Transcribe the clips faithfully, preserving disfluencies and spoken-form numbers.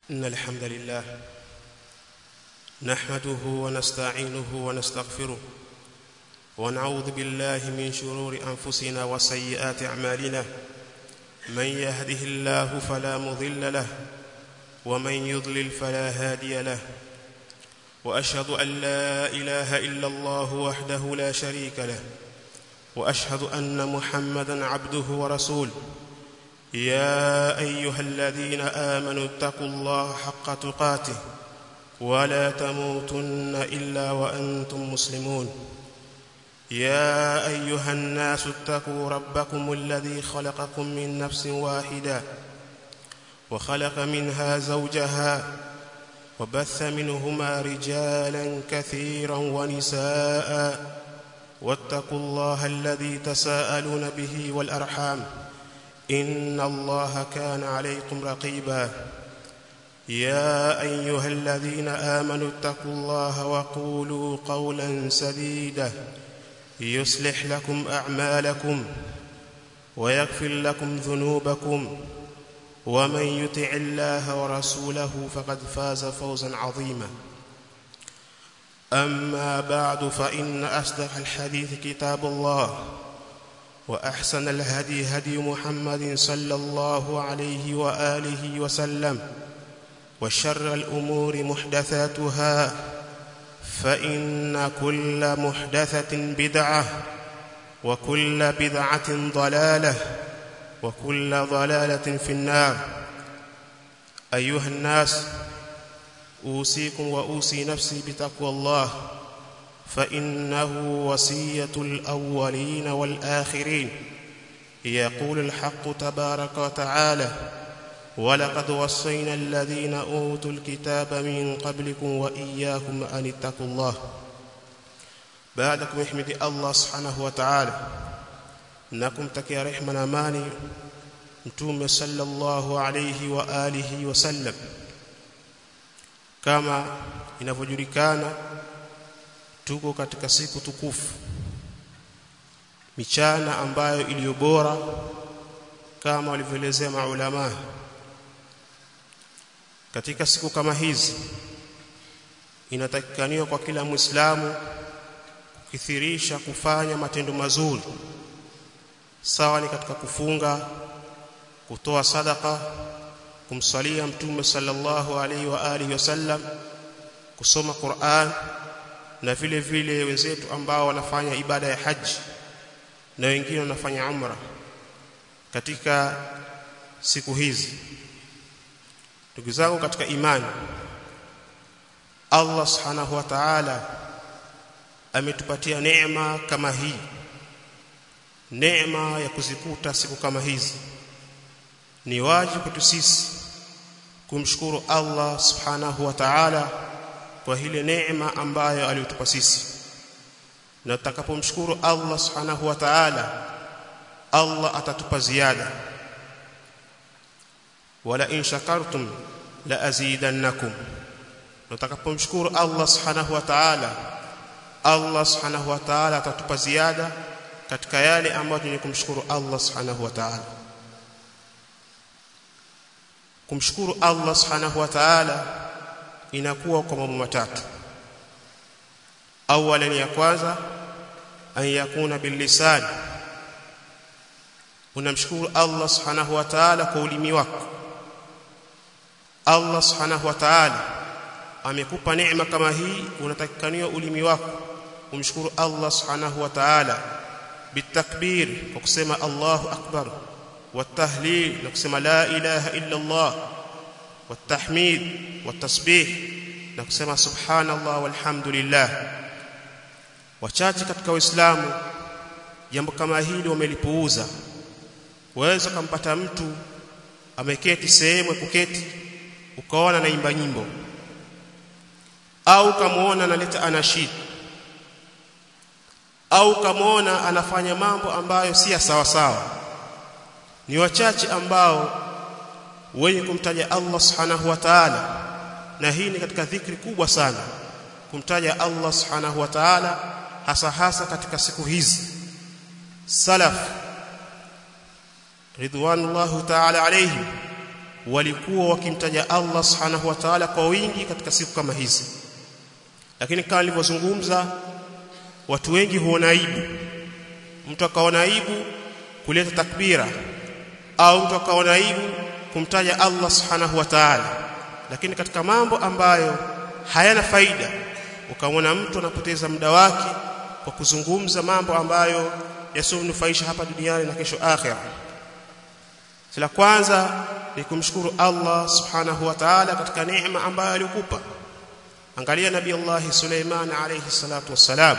إن الحمد لله نحمده ونستعينه ونستغفره ونعوذ بالله من شرور أنفسنا وسيئات أعمالنا من يهده الله فلا مضل له ومن يضلل فلا هادي له وأشهد أن لا إله إلا الله وحده لا شريك له وأشهد أن محمدًا عبده ورسوله يا أيها الذين آمنوا اتقوا الله حق تقاته ولا تموتن إلا وأنتم مسلمون يا أيها الناس اتقوا ربكم الذي خلقكم من نفس واحدة وخلق منها زوجها وبث منهما رجالا كثيرا ونساء واتقوا الله الذي تساءلون به والأرحام إن الله كان عليكم رقيبا يا أيها الذين آمنوا اتقوا الله وقولوا قولا سديدا يصلح لكم أعمالكم ويغفر لكم ذنوبكم ومن يطع الله ورسوله فقد فاز فوزا عظيما أما بعد فإن أصدق الحديث كتاب الله وأحسن الهدي هدي محمد صلى الله عليه وآله وسلم وشر الأمور محدثاتها فإن كل محدثة بدعة وكل بدعة ضلالة وكل ضلالة في النار أيها الناس أوصيكم وأوصي نفسي بتقوى الله فإنه وصية الأولين والآخرين يقول الحق تبارك وتعالى ولقد وصينا الذين أوتوا الكتاب من قبلكم وإياكم أن اتقوا الله بعدكم احمد الله سبحانه وتعالى نكم تكي رحمنا ماني متوم صلى الله عليه وآله وسلم كما inavyojulikana tuko katika siku tukufu michana ambayo iliyo bora kama walivyoelezea maulama katika siku kama hizi inatakikaniwa kwa kila muislamu kukithirisha kufanya matendo mazuri sawa ni katika kufunga kutoa sadaka kumsalia mtume sallallahu alaihi wa alihi wasallam kusoma Qur'an na vile vile wenzetu ambao wanafanya ibada ya haji na wengine wanafanya umra katika siku hizi. Ndugu zangu katika imani, Allah subhanahu wa ta'ala ametupatia neema kama hii, neema ya kuzikuta siku kama hizi. Ni wajibu kwetu sisi kumshukuru Allah subhanahu wa ta'ala kwa ile neema ambayo aliyotupa sisi, na tutakapomshukuru Allah subhanahu wa ta'ala Allah atatupa ziada. Wala in shakartum la azidannakum, na tutakapomshukuru Allah subhanahu wa ta'ala Allah subhanahu wa ta'ala atatupa ziada katika yale ambayo tunakumshukuru Allah subhanahu wa ta'ala. Kumshukuru Allah subhanahu wa ta'ala inakuwa kwa mambo matatu. Awalan, ya kwanza an yakuna bil lisan, unamshukuru Allah subhanahu wa ta'ala kwa ulimi wako. Allah subhanahu wa ta'ala amekupa neema kama hii, unatakikaniwa ulimi wako umshukuru Allah subhanahu wa ta'ala bitakbir, kwa kusema Allahu akbar, watahlil, na kusema la ilaha illa Allah, والتحميد والتسبيح, na kusema subhanallah walhamdulillah. Wachache katika Uislamu jambo kama hili wamelipuuza. Waweza kumpata mtu ameketi sehemu kuketi ukaona naimba nyimbo, au kamaona analeta anashid, au kamaona anafanya mambo ambayo si sawa sawa. Ni wachache ambao wenye kumtaja Allah subhanahu wa ta'ala, na hii ni katika dhikri kubwa sana kumtaja Allah subhanahu wa ta'ala, hasa hasa katika siku hizi. Salaf ridwanullahu ta'ala alayhim walikuwa wakimtaja Allah subhanahu wa ta'ala kwa wingi katika siku kama hizi. Lakini kama nilivyozungumza, watu wengi huona aibu. Mtu akaona aibu kuleta takbira, au mtu akaona aibu kumtaja Allah subhanahu wa ta'ala. Lakini katika mambo ambayo hayana faida, ukaona mtu anapoteza muda wake kwa kuzungumza mambo ambayo yasomnufaisha hapa duniani na kesho akhera. La kwanza ni kumshukuru Allah subhanahu wa ta'ala katika neema ambayo alikupa. Angalia Nabii Allah Suleiman alayhi salatu wassalam,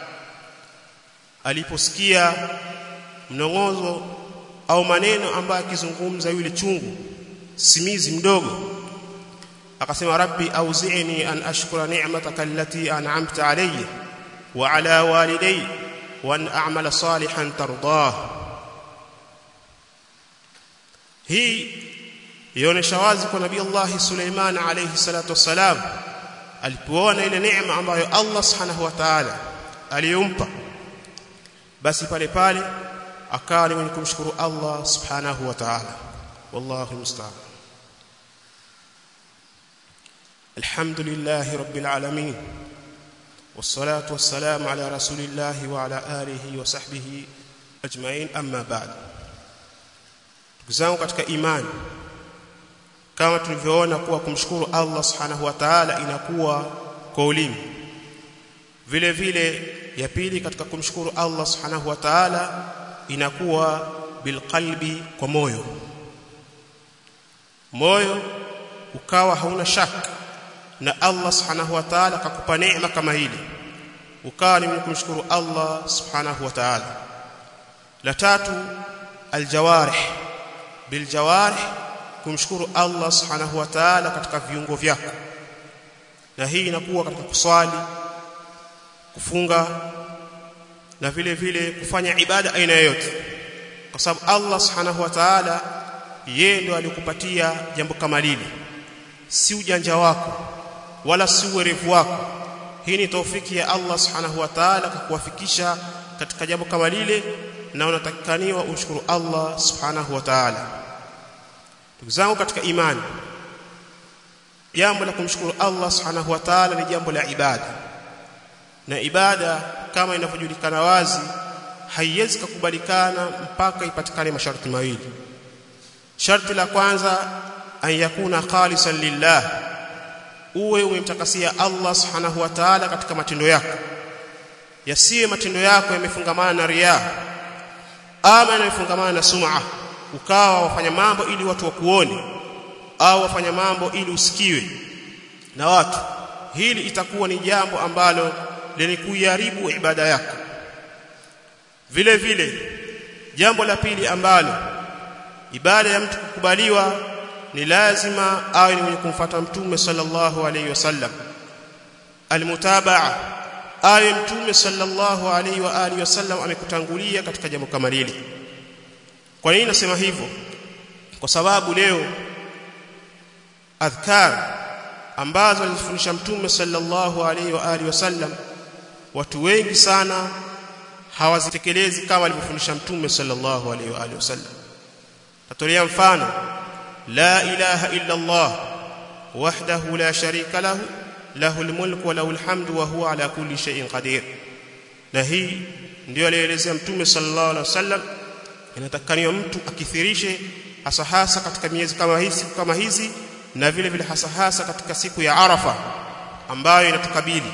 aliposikia mnongozo au maneno ambayo akizungumza yule chungu simizi mdogo, akasema rabbi auzi'ni an ashkura ni'mataka allati an'amta alayya wa ala walidayya wa an a'mala salihan tardah. Hii yaonesha wazi kwa Nabii Allah Suleiman alayhi salatu wassalam alipoona ile neema ambayo Allah subhanahu wa ta'ala aliyompa, basi pale pale akawa ni mwenye kumshukuru Allah subhanahu wa ta'ala. Wallahu musta'an. Alhamdulillahi rabbil alamin, wassalatu wassalamu ala rasulillahi wa ala alihi wa sahbihi ajma'in, amma ba'd. Zangu katika imani, kama tulivyoona kuwa kumshukuru Allah subhanahu wa ta'ala inakuwa kwa ulimi, vile vile ya pili katika kumshukuru Allah subhanahu wa ta'ala inakuwa bilqalbi, kwa moyo. Moyo ukawa hauna shaka na Allah subhanahu wa ta'ala akakupa neema kama hili, ukawa ni kumshukuru Allah subhanahu wa ta'ala. La tatu, aljawarih, biljawarih, kumshukuru Allah subhanahu wa ta'ala katika viungo vyako, na hii inakuwa katika kuswali, kufunga, na vile vile kufanya ibada aina yoyote, kwa sababu Allah subhanahu wa ta'ala yeye ndo alikupatia jambo kama lile, si ujanja wako wala si uwerevu wako. Hii ni taufiki ya Allah subhanahu wa ta'ala kukuwafikisha katika jambo kama lile, na unatakikaniwa umshukuru Allah subhanahu wa ta'ala. Ndugu zangu katika imani, jambo la kumshukuru Allah subhanahu wa ta'ala ni jambo la ibada, na ibada kama inavyojulikana wazi haiwezi kukubalikana mpaka ipatikane masharti mawili. Sharti la kwanza, an yakuna khalisan lillah, uwe umemtakasia Allah subhanahu wa ta'ala katika matendo yako, yasiwe matendo yako yamefungamana na riya ama yamefungamana na sum'a, ukawa wafanya mambo ili watu wakuone au wafanya mambo ili usikiwe na watu. Hili itakuwa ni jambo ambalo lenye kuiharibu ibada yako. Vile vile jambo la pili ambalo ibada ya mtu kukubaliwa ni lazima awe ni mwenye kumfuata Mtume sallallahu alayhi wasallam. Almutabaa, awe Mtume sallallahu alayhi wa alihi wasallam amekutangulia katika jambo kama lile. Kwa nini nasema hivyo? Kwa sababu leo adhkar ambazo alizifundisha Mtume sallallahu alayhi wa alihi wasallam watu wengi sana hawazitekelezi kama alivyofundisha Mtume sallallahu alayhi wa alihi wasallam. Tatolea mfano, la ilaha illa Allah wahdahu la sharika lahu lahul mulku wa lahul hamdu wa huwa ala kulli shay'in qadir. Na hii ndio alielezea Mtume sallallahu alayhi wasallam, inatakaniwa mtu akithirishe hasa hasa katika miezi kama hizi kama hizi na vile vile hasa hasa katika siku ya Arafa ambayo inatukabili.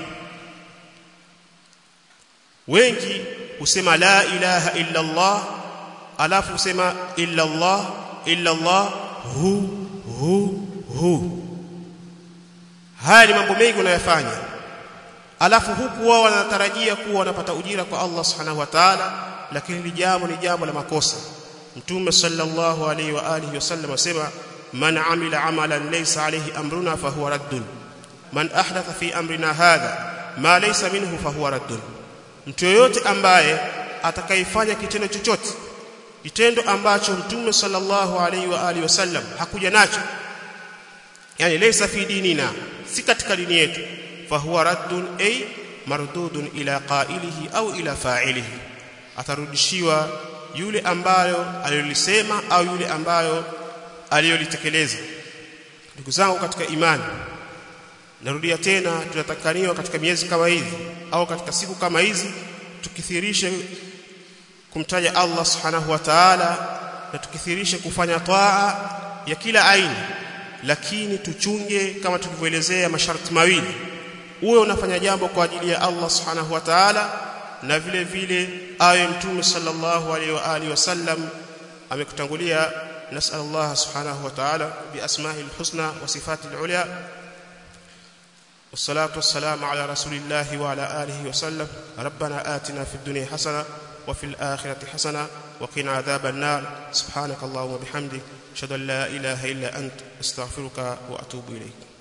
Wengi husema la ilaha illa Allah, alafu husema illa Allah illa Allah hu hu hu. Haya ni mambo mengi unayofanya, alafu huku wao wanatarajia kuwa wanapata ujira kwa Allah subhanahu wa ta'ala, lakini ni jambo ni jambo la makosa. Mtume sallallahu alayhi wa alihi wasallam asema, man amila amalan laysa alayhi amruna fahuwa raddun, man ahdatha fi amrina hadha ma laysa minhu fahuwa raddun. Mtu yoyote ambaye atakayefanya kitendo chochote, kitendo ambacho Mtume sallallahu alayhi wa alihi wasallam hakuja nacho, yani laysa fi dinina, si katika dini yetu, fahuwa raddun ay mardudun ila qailihi au ila fa'ilihi, atarudishiwa yule ambayo alilisema au yule ambayo aliyolitekeleza. Ndugu zangu katika imani, narudia tena, tunatakaniwa katika miezi kama hizi au katika siku kama hizi tukithirishe kumtaja Allah subhanahu wa ta'ala na tukithirishe kufanya taa ya kila aina, lakini tuchunge kama tulivyoelezea masharti mawili: uwe unafanya jambo kwa ajili ya Allah subhanahu wa ta'ala, na vile vile awe Mtume sallallahu alaihi wa alihi wasallam amekutangulia. نسأل الله سبحانه وتعالى بأسمائه الحسنى وصفاته العليا، والصلاة والسلام على رسول الله وعلى آله وسلم. ربنا آتنا في الدنيا حسنة وفي الآخرة حسنة وقنا عذاب النار. سبحانك اللهم وبحمدك أشهد أن لا إله إلا أنت أستغفرك وأتوب إليك.